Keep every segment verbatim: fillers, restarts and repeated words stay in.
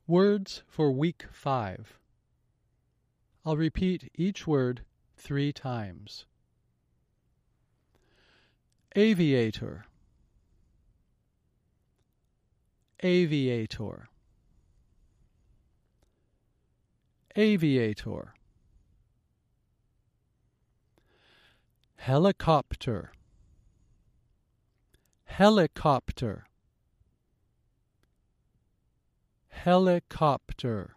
Words for Week five. I'll repeat each word three times. Aviator, aviator, aviator. Helicopter, helicopter, helicopter.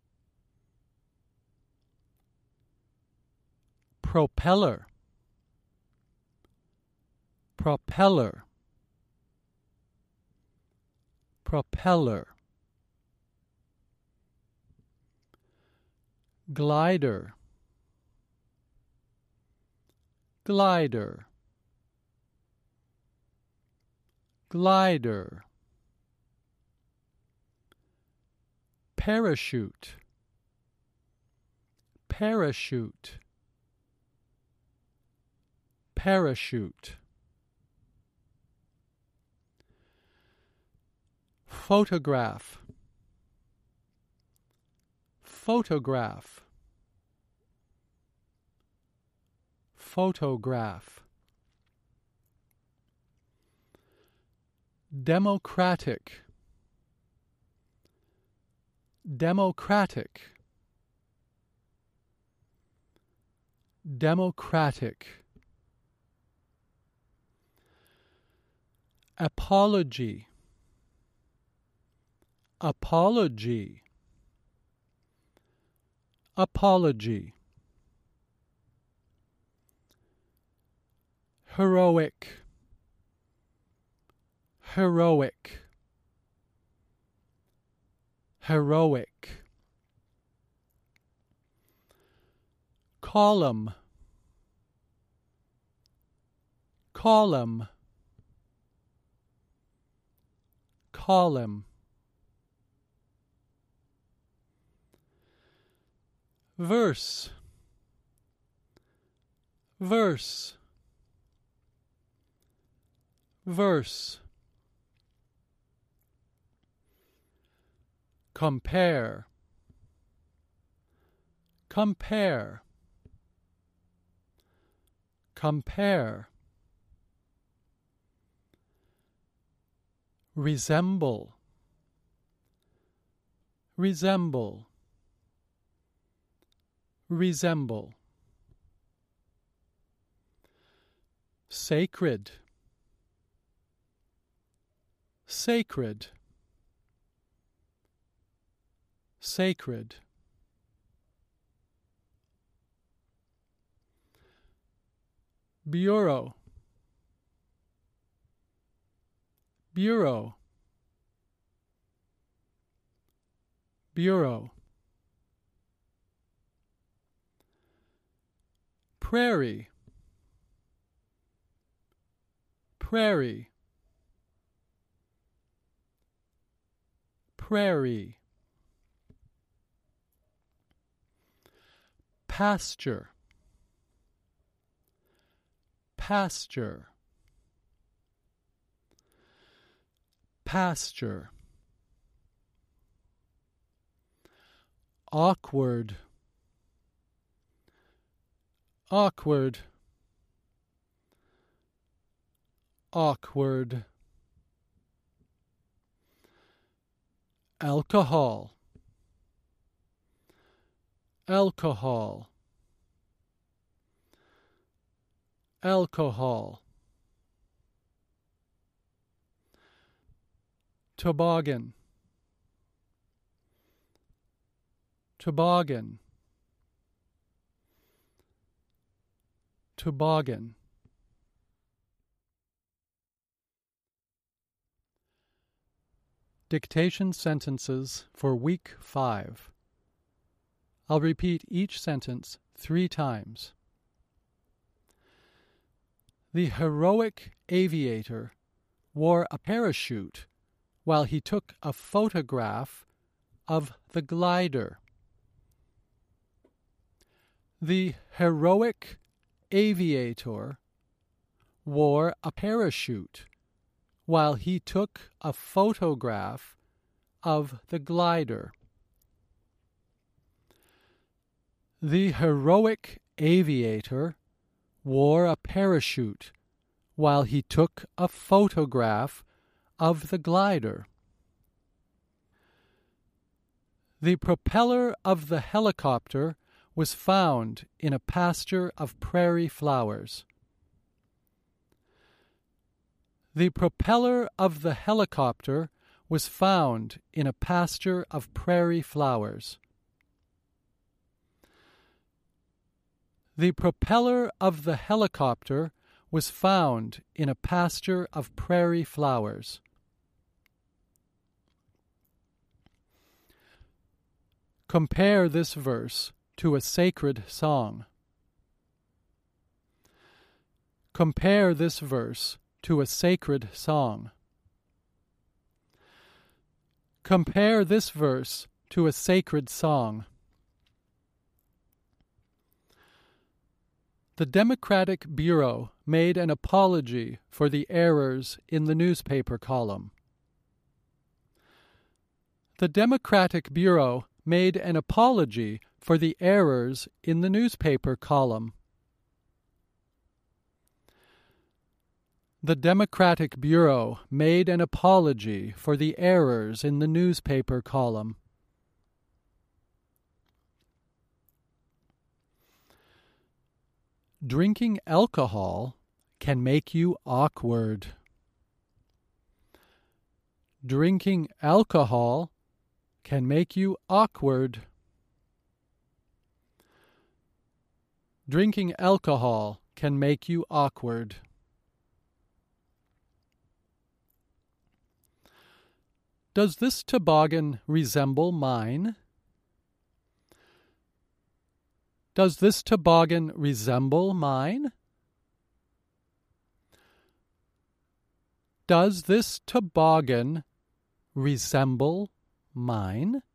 Propeller, propeller, propeller. Glider, glider, glider. Parachute, parachute, parachute. Photograph, photograph, photograph. Democratic, democratic, democratic. Apology, apology, apology. Heroic, heroic, heroic. Column, column, column. Verse, verse, verse. Compare, compare, compare. Resemble, resemble, resemble. Sacred, sacred, sacred. Bureau, bureau, bureau. Prairie, prairie, prairie. Pasture, pasture, pasture. Awkward, awkward, awkward. Alcohol, alcohol, alcohol. Toboggan, toboggan, toboggan. Dictation sentences for Week five. I'll repeat each sentence three times. The heroic aviator wore a parachute while he took a photograph of the glider. The heroic aviator wore a parachute while he took a photograph of the glider. The heroic aviator wore a parachute while he took a photograph of the glider. The propeller of the helicopter was found in a pasture of prairie flowers. The propeller of the helicopter was found in a pasture of prairie flowers. The propeller of the helicopter was found in a pasture of prairie flowers. Compare this verse to a sacred song. Compare this verse to a sacred song. Compare this verse to a sacred song. The Democratic Bureau made an apology for the errors in the newspaper column. The Democratic Bureau made an apology for the errors in the newspaper column. The Democratic Bureau made an apology for the errors in the newspaper column. Drinking alcohol can make you awkward. Drinking alcohol can make you awkward. Drinking alcohol can make you awkward. Does this toboggan resemble mine? Does this toboggan resemble mine? Does this toboggan resemble mine?